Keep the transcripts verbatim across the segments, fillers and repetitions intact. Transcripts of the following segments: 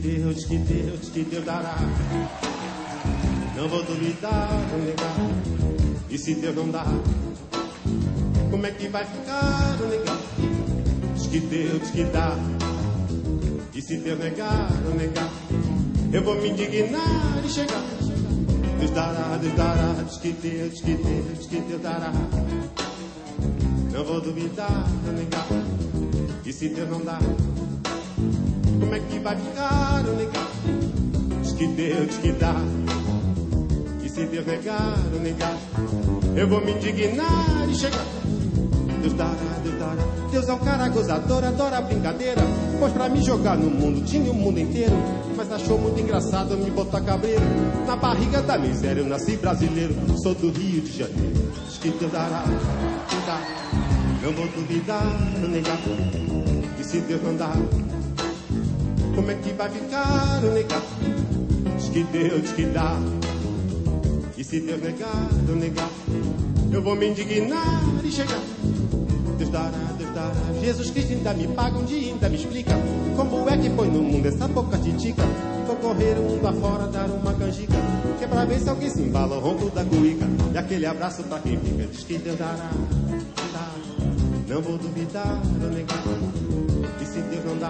Deus, que Deus, que Deus dará. Não vou duvidar, vou negar. E se Deus não dá, como é que vai ficar, vou negar? Diz que Deus que dá. E se Deus negar, vou negar. Eu vou me indignar e chegar. Deus dará, Deus dará. Diz que Deus, que Deus, que Deus dará. Não vou duvidar, vou negar. E se Deus não dá, como é que vai ficar, vou negar? Diz que Deus que dá. E se Deus negar, vou negar. Eu vou me indignar e chegar. Deus dará, Deus dará. Deus é um cara gozador, adora brincadeira. Pois pra me jogar no mundo tinha o mundo inteiro. Mas achou muito engraçado me botar cabreiro. Na barriga da miséria eu nasci brasileiro. Sou do Rio de Janeiro. Diz que Deus dará, Deus dará. Não vou duvidar, não negar. E se Deus não dá, como é que vai ficar, não negar? Diz que Deus que dá. E se Deus negar, não negar. Eu vou me indignar e chegar. Deus dará, Deus dará. Jesus Cristo ainda me paga, um dia ainda me explica como é que põe no mundo essa boca titica. Vou correr o mundo afora, dar uma canjica, que é pra ver se alguém se embala ao ronco da cuíca. E aquele abraço pra quem fica. Diz que Deus dará, Deus dará. Não vou duvidar, vou negar. E se Deus não dá,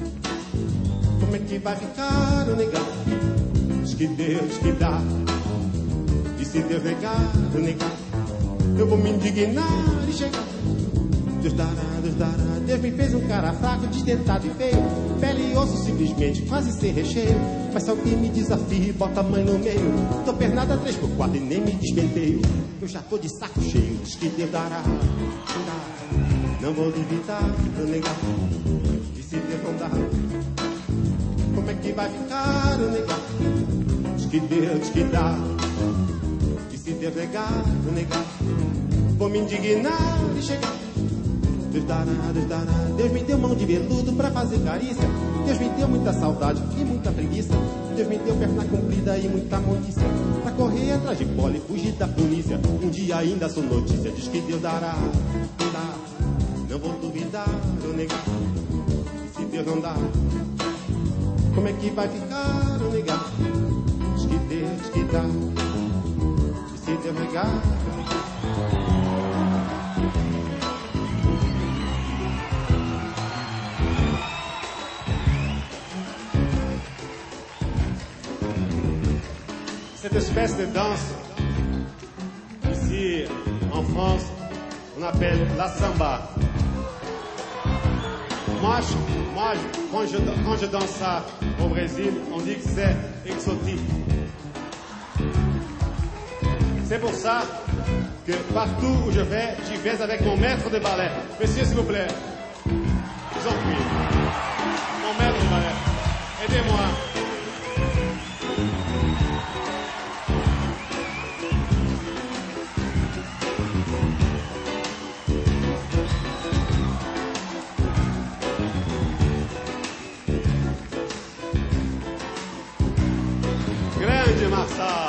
como é que vai ficar, vou negar? Diz que Deus que dá. E se Deus negar, vou negar. Eu vou me indignar e chegar. Deus dará, Deus dará. Deus me fez um cara fraco, desdentado e feio. Pele e osso simplesmente, quase sem recheio. Mas se alguém me desafia e bota a mãe no meio, tô pernada três por quatro e nem me despenteio. Eu já tô de saco cheio. Diz que Deus dará, Deus dará. Não vou duvidar, vou negar. E se Deus não dá, como é que vai ficar, vou negar? Diz que Deus que dá. E se Deus negar, vou negar. Vou me indignar e chegar. Deus dará, Deus dará. Deus me deu mão de veludo pra fazer carícia. Deus me deu muita saudade e muita preguiça. Deus me deu perna comprida e muita mondícia pra correr atrás de bola e fugir da polícia. Um dia ainda sou notícia. Diz que Deus dará, Deus dará. Não vou duvidar, vou negar. E se Deus não dá, como é que vai ficar, vou negar? Diz que Deus que dá. E se Deus negar, vou negar. Cette espèce de danse, ici en France, on appelle la samba. Moi, je, moi je, quand, je, quand je danse ça au Brésil, on dit que c'est exotique. C'est pour ça que partout où je vais, j'y vais avec mon maître de ballet. Monsieur, s'il vous plaît, je vous en prie. Mon maître de ballet, aidez-moi. Grande Marçal.